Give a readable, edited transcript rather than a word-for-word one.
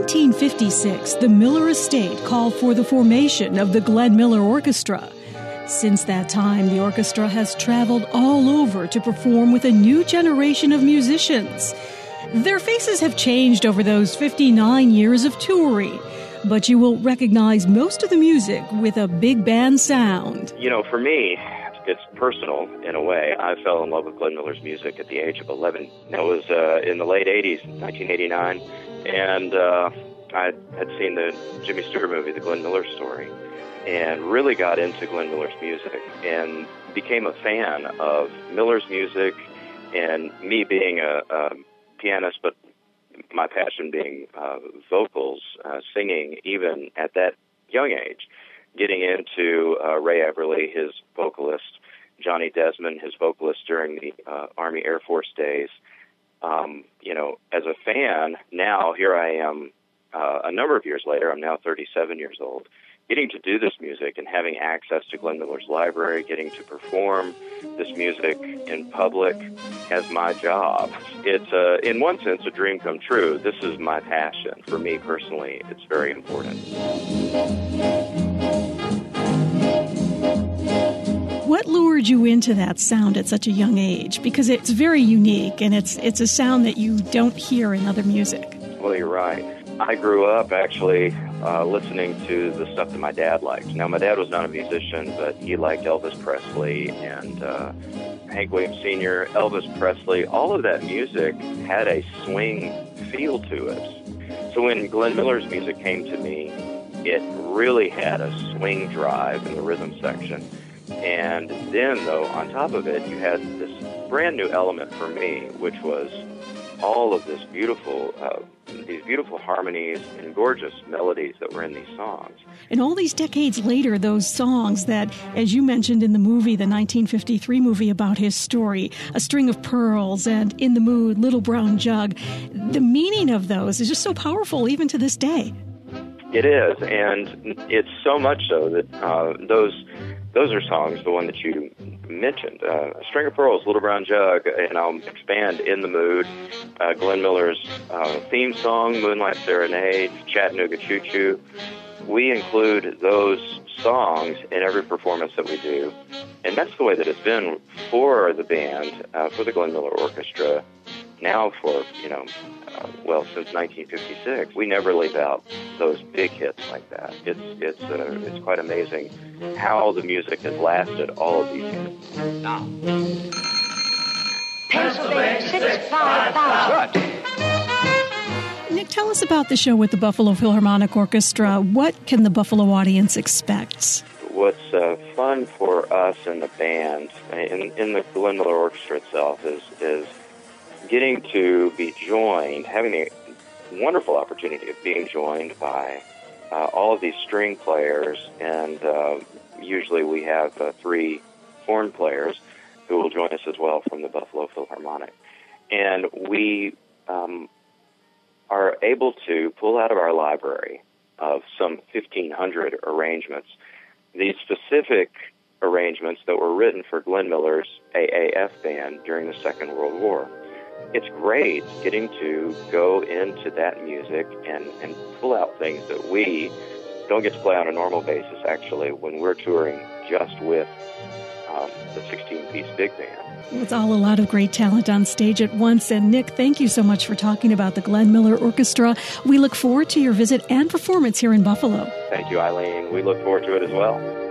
1956, the Miller estate called for the formation of the Glenn Miller Orchestra. Since that time, the orchestra has traveled all over to perform with a new generation of musicians. Their faces have changed over those 59 years of touring, but you will recognize most of the music with a big band sound. You know, for me, it's personal in a way. I fell in love with Glenn Miller's music at the age of 11. That was in the late 80s, 1989, and I had seen the Jimmy Stewart movie, The Glenn Miller Story, and really got into Glenn Miller's music and became a fan of Miller's music, and me being a pianist, but my passion being vocals, singing even at that young age, getting into Ray Everly, his vocalist, Johnny Desmond, his vocalist during the Army Air Force days. You know, as a fan, now here I am a number of years later, I'm now 37 years old, getting to do this music and having access to Glenn Miller's library, getting to perform this music in public as my job. It's, in one sense, a dream come true. This is my passion. For me personally, it's very important. What lured you into that sound at such a young age? Because it's very unique, and it's a sound that you don't hear in other music. Well, you're right. I grew up actually listening to the stuff that my dad liked. Now, my dad was not a musician, but he liked Elvis Presley and Hank Williams Sr., Elvis Presley. All of that music had a swing feel to it. So when Glenn Miller's music came to me, it really had a swing drive in the rhythm section. And then, though, on top of it, you had this brand new element for me, which was all of this these beautiful harmonies and gorgeous melodies that were in these songs. And all these decades later, those songs that, as you mentioned in the movie, the 1953 movie about his story, A String of Pearls and In the Mood, Little Brown Jug, the meaning of those is just so powerful even to this day. It is, and it's so much so that those are songs, the one that you mentioned, A String of Pearls, Little Brown Jug, and I'll expand In the Mood, Glenn Miller's theme song, Moonlight Serenade, Chattanooga Choo Choo. We include those songs in every performance that we do, and that's the way that it's been for the band, for the Glenn Miller Orchestra, now for, since 1956. We never leave out those big hits like that. It's quite amazing how the music has lasted all of these years. Now, Pennsylvania 65000. Nick, tell us about the show with the Buffalo Philharmonic Orchestra. What can the Buffalo audience expect? What's fun for us in the band, in the Glenn Miller Orchestra itself, is getting to be joined, having the wonderful opportunity of being joined by all of these string players, and usually we have 3 horn players who will join us as well from the Buffalo Philharmonic. And we are able to pull out of our library of some 1,500 arrangements these specific arrangements that were written for Glenn Miller's AAF band during the Second World War. It's great getting to go into that music and pull out things that we don't get to play on a normal basis, actually, when we're touring just with the 16-piece big band. It's all a lot of great talent on stage at once. And Nick, thank you so much for talking about the Glenn Miller Orchestra. We look forward to your visit and performance here in Buffalo. Thank you, Eileen. We look forward to it as well.